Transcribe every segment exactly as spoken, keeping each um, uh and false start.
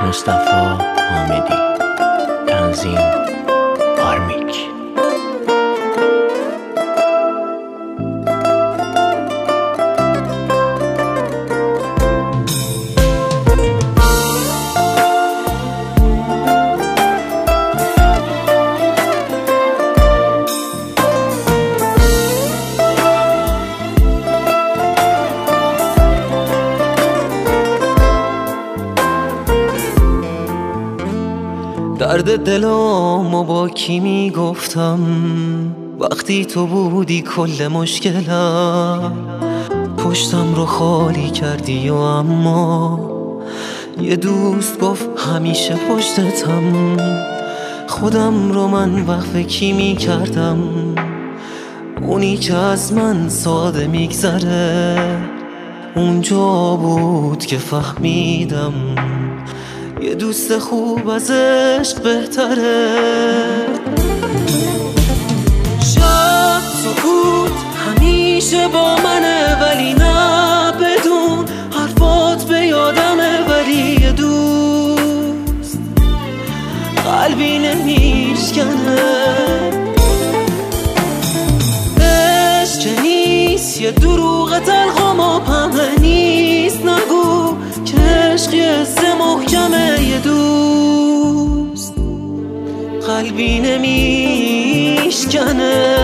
مصطفی حامدی. تنظیم آرمیک. درد دلامو با کی میگفتم وقتی تو بودی کل مشکلم؟ پشتم رو خالی کردی و اما یه دوست گفت همیشه پشتتم. خودم رو من وقف کی میکردم؟ اونی که از من ساده میگذره. اونجا بود که فهمیدم یه دوست خوب از عشق بهتره. شب سکوت همیشه با منه ولی نه بدون حرفات به یادمه. ولی یه دوست قلبی نمیشکنه. عشق که نیست یه دروغ تلخ و پهمه نیست. نگو که عشق یه سه محکمه. یه دوست قلبی نمیشکنه.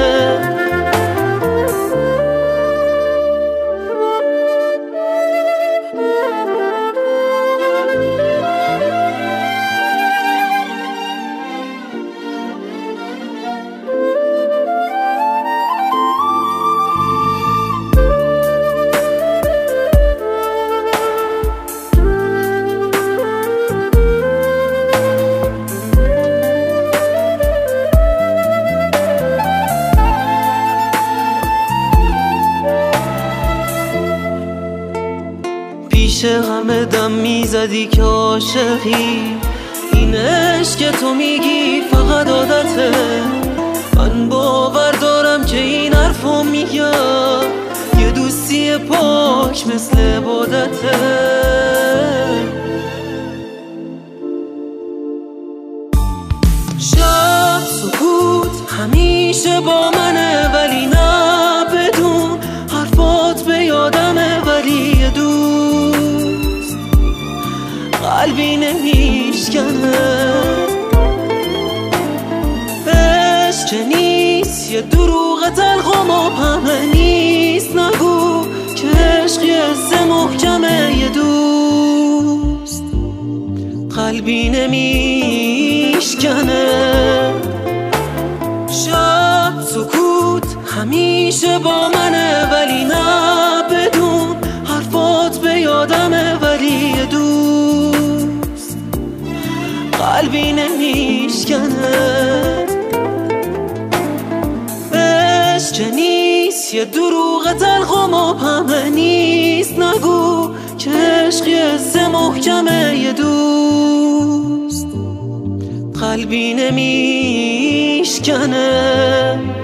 پیش همه دم میزدی که عاشقی. این عشق که تو میگی فقط عادته. من باور دارم که این حرفو میگم یه دوستی پاک مثل عبادته. شب سکوت همیشه با منه ولی نه بدون حرفات به یادمه. ولی یه دوست قلبی نمیشکنه. عشق که نیست یه دروغ تلخ و مبهمه نیست. نگو که عشق یه سه محکمه. یه دوست قلبی نمیشکنه. شب سکوت همیشه با منه ولی نه بدون حرفات به یادمه. ولی یه دوست قلبی نمیشکنه. عشق که نیست یه دروغ تلخ و مبهمه نیست. نگو که عشق یه سه محکمه. یه دوست قلبی نمیشکنه.